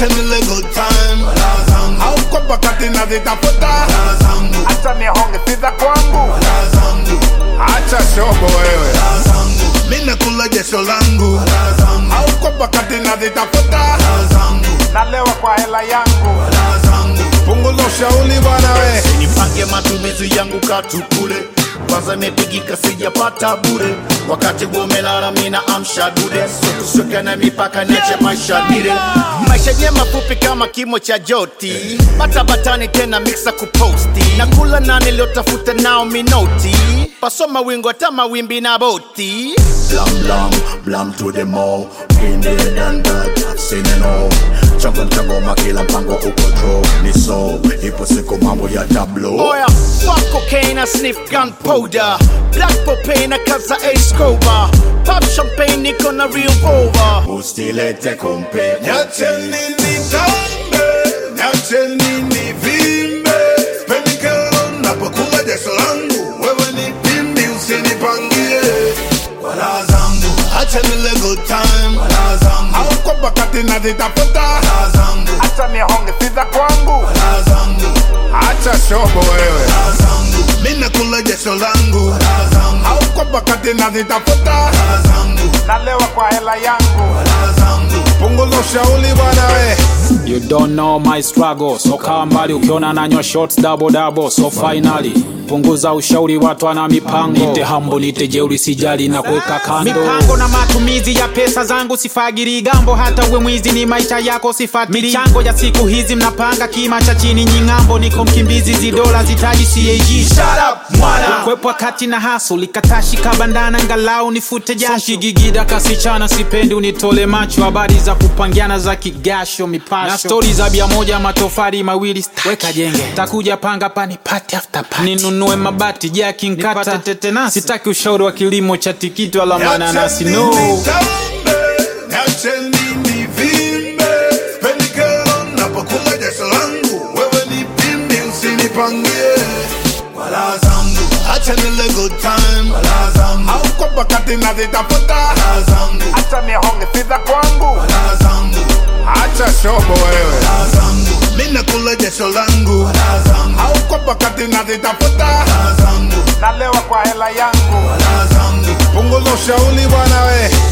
acha nile good time. Hauko pakati na zitafuta. Acha nihonge siza kwangu. Acha shobo wewe. Mina kula jesho langu. Hauko pakati na zitafuta. Nalewa kwa hela yangu. Punguza ushauri bwana we. Nipange matumizi yangu katukule. Kwanza mepigika sijapata bure. Wakati umelala mina amsha dude. Soka na mipaka niache maisha dire. Maisha nyema fupi kama kimo cha joti. Bata-batani tena mixa kuposti. Nakula na niliotafuta nao minoti. Pasoma wingo hata mawimbi na boti. Blam to the mall. Been there done that, I've seen it all. Chango makila mpango uko draw. Ni so, ipo siku mambo ya tablo. Oya, fuck cocaine and sniff gunpowder. Black propane kaza Escobar. Pop champagne niko na revolver. Ustilete kompe. Nyache nini tambe, nyache nini vimbe. Spendi kelo napokula jesho langu. Wewe ni pimbi usinipangie. Wala zangu, acha nile good time. Wala zangu, hauko pakati na zitafuta. Wala zangu, acha nihonge siza kwangu. Wala zangu, acha shobo wewe. Wala zangu, mina kula jesho langu. Wala zangu, hauko pakati na zitafuta. Wala zangu, nalewa kwa hela yangu. Wala zangu, punguza ushauri bwana we. You don't know my struggle. So kaa mbali ukiona nanywa shots double. So finally punguza ushauri watu wana mipango. Nite hambo nite jeuri sijali na kuweka kando. Mipango na matumizi ya pesa zangu sifagiri gambo. Hata uwe mwizi ni maisha yako sifatiri. Michango ya siku hizi mnapanga kima cha chini nyingambo. Niko mkimbizi zidola zitaji CAG. Shut up mwana. Kwepwa kati na haso likatashi kabandana ngalau nifute jasho. Gigida kasichana sipendi unitole macho. Habari za kupangiana za kigasho mipasho. Na stories za bia moja matofari mawili weka jenge. Takuja panga pani party after party. Ninunue mabati jaki nkata tetenasi. Sitaki ushauri wa kilimo cha tikiti wala mananasi no. Nyache nini vimbe. Spendi kelo napokula jesho langu. Wewe ni pimbi usinipangie. Wala zangu, acha nile good time. Wala zangu, hauko pakati na zitafuta. Wala zangu, acha nihonge siza kwangu. Wala zangu, acha shobo wewe. Wala zangu, mina kula jesho langu. Wala zangu, hauko pakati na zitafuta. Wala zangu, nalewa kwa hela yangu. Wala zangu, punguza ushauri bwana we.